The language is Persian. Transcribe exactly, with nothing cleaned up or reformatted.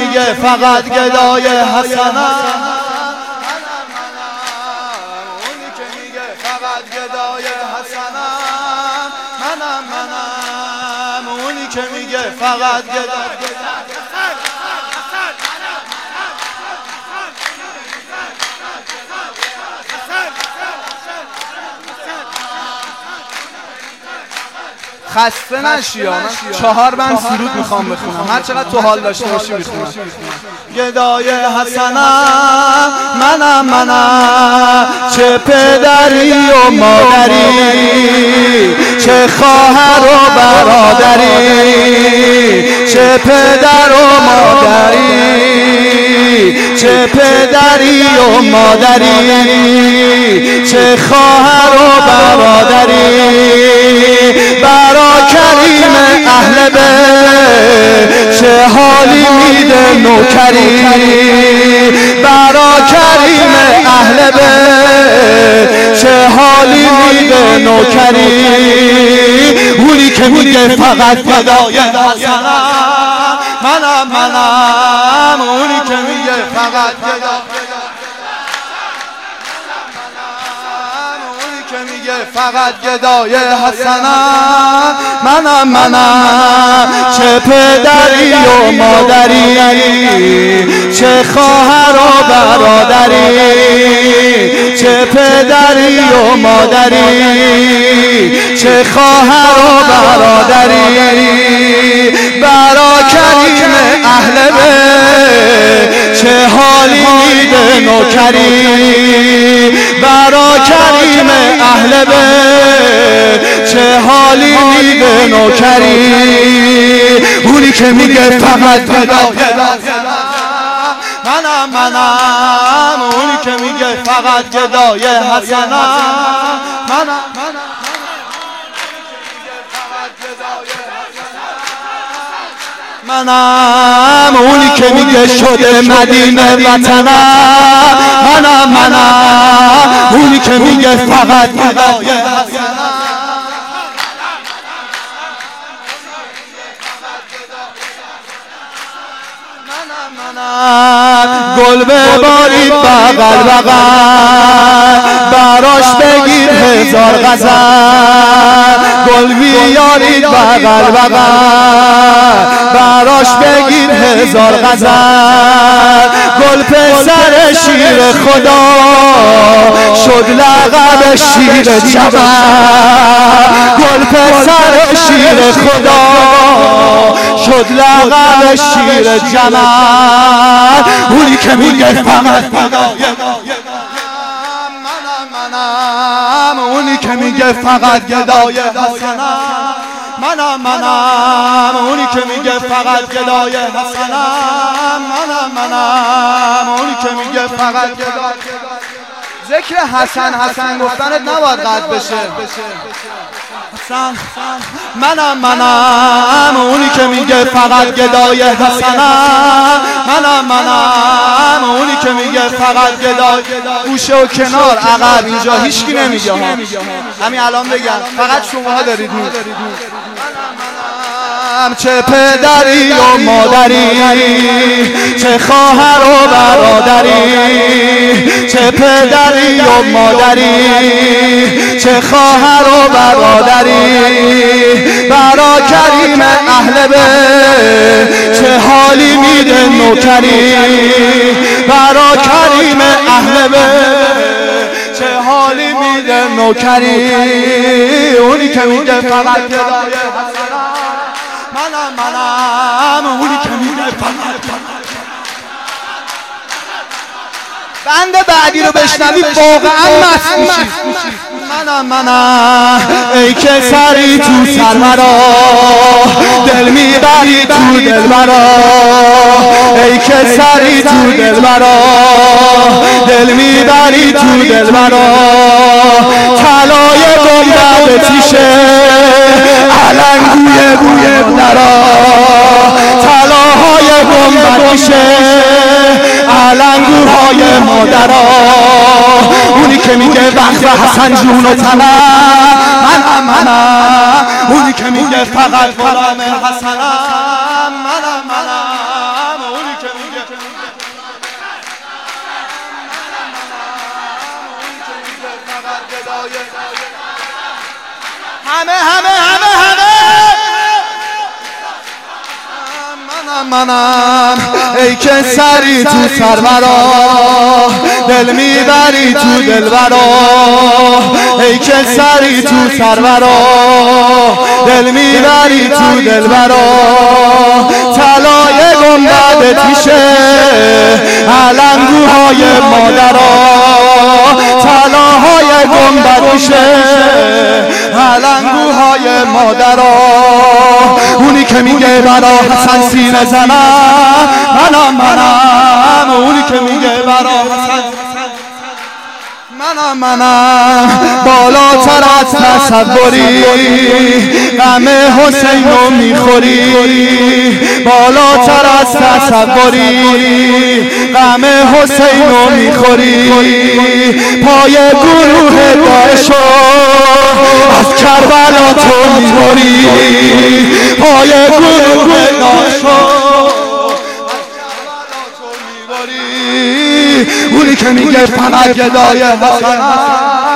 میگه فقط گدای حسنم، اونی که میگه فقط گدای حسنم، منم منم اونی که میگه فقط گدای خسته نشی. من چهار بند سرود میخوام بخونم، هر چقدر تو حال داشته باشی میخونم. گدای حسنم منم منم، چه پدری و مادری، چه خواهر و برادری، چه پدر و مادری، چه پدری و مادری، چه خواهر و برادری، برا کریم اهل بیت چه حالی میده نوکری، برا کریم اهل بیت چه حالی میده نوکری، اونی که میگه فقط گدای حسنم، منم منم اونی که میگه فقط گدای، فقط گدای حسنم، منم منم چه پدری و مادری، چه خواهر و برادری، چه پدری و مادری، چه خواهر و برادری، برا کریم اهل بیت چه حالی میده نوکری، برا کریم اهل بیت چه حالی میده نوکری، اونی که میگه فقط گدای منم منم اونی که میگه فقط گدای حسنم، منم منم اونی که میگه شده مدینه وطنم، منم منم اونی که میگه فقط گدای حسنم، گل ببارید بغل بغل، براش بگیر هزار غزل، گل بیارید بغل بغل، براش بگیر هزار غزل، گل پسر شیر خدا شد لقب شیر جبل، گل پسر شیر خدا شد لقب شیر جمل، اونی که میگه فقط گدای منم منم اونی که میگه فقط گدای حسنم، منم منم اونی که میگه فقط گدای حسنم، منم منم اونی که میگه فقط گدای. ذکر حسن حسن گفتنت نباید قطع بشه. حسن منم منم اونی که میگه فقط گدای حسنم، منم منم اونی که میگه فقط گدای. گوشه و کنار عقب اینجا هیچکی نمیگه ها، همین الان بگم فقط شماها دارید میگید. چه پدری و مادری، چه خواهر و برادری، چه پدری و مادری، چه خواهر و برادری، برا کریم اهل بیت چه حالی میده نوکری، برا کریم اهل بیت چه حالی میده نوکری، اونی که میگه فقط گدای حسنم، منم منم اونی که میگه فقط. بند بعدی رو بشنوی واقعا مست میشی. منم منم ای که سری تو سرمرا دل میبری تو دل مرا، ای که سری تو دل مرا دل میبری تو دل مرا، طلای گنبد تیشه علنگوی بوی درا، طلاهای گنبد تیشه علنگوهای مادرها، اونی که میگه وقت حسن جون و تنم، منم منم اونی که میگه فقط غلام حسنم، منم منم اونی که همه همه همه همه منم منم ای که سری تو سرورا دل میبری تو دلبرا ای که سری تو سرورا دل میبری تو دلبرا طلای گنبد تیشه علنگوهای مادرا طلاهای گنبد تیشه علنگوهای مادرا اونی که میگه برا حسن سینه زنم منم منم اونی که میگه برا حسن منم منم بالاتر از تصوری غم حسینو میخوری بالاتر از تصوری غم حسینو میخوری پای گروه داعشو از کربلا تو میبری پای گروه داعشو اونی که میگه فقط گدای حسنم